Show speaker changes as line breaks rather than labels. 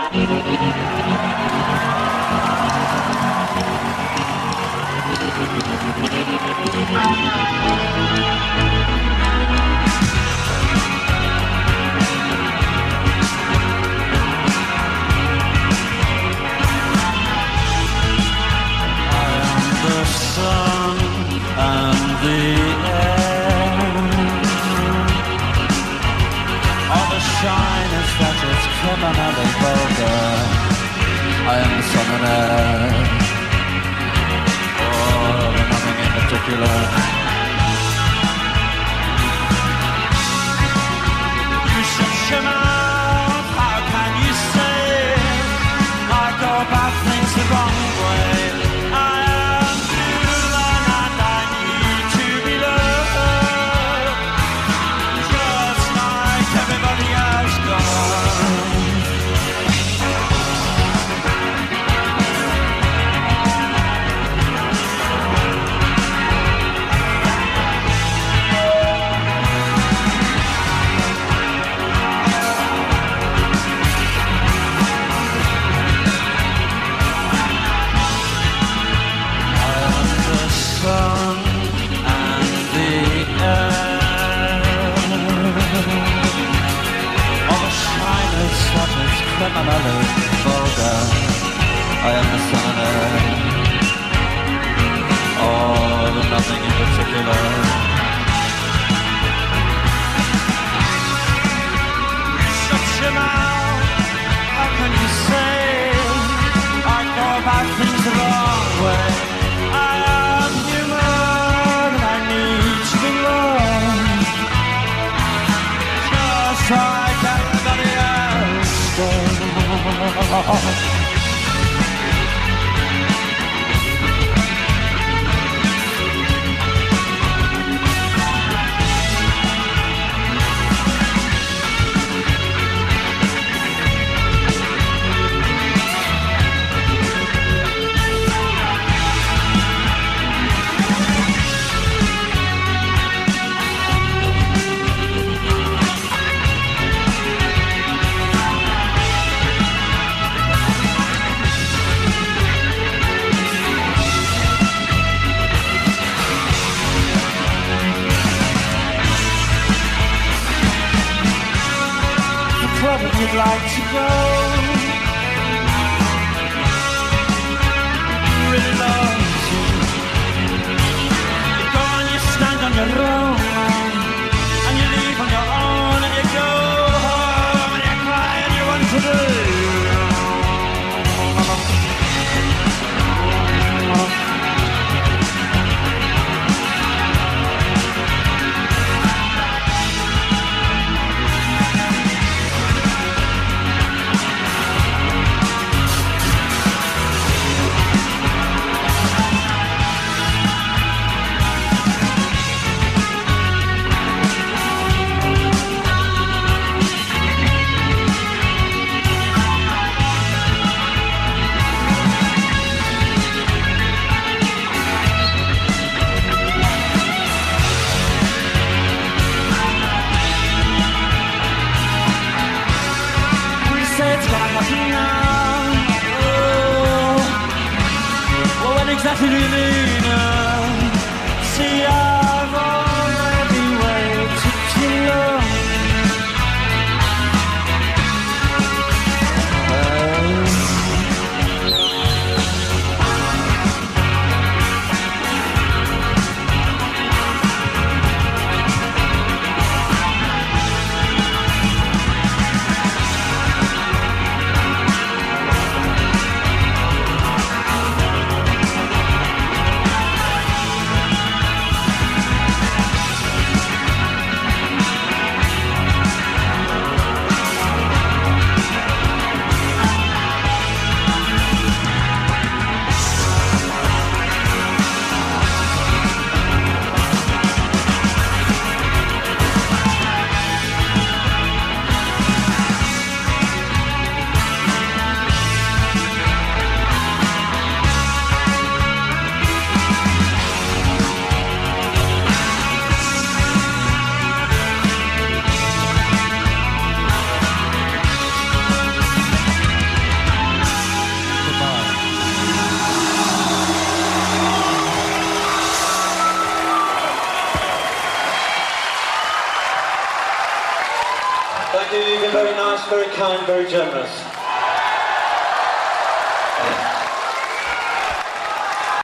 criminally vulgar. I am the sun and earth, or nothing in particular. You shut your mouth, how can you say I go about things the wrong way? I am human and I need to be loved, just like everybody else does. Criminally vulgar. I am the sun and earth, all and nothing in particular. Shut your mouth, how can you say I go about things the wrong way? I am human and I need to be loved, just like everybody else does. You'd like to go, really love to. You go and you stand on your own, and you leave on your own, and you go home and you cry and you want to do. Exactly do you mean? See, I've already waited too long.
been very nice, very kind, very generous.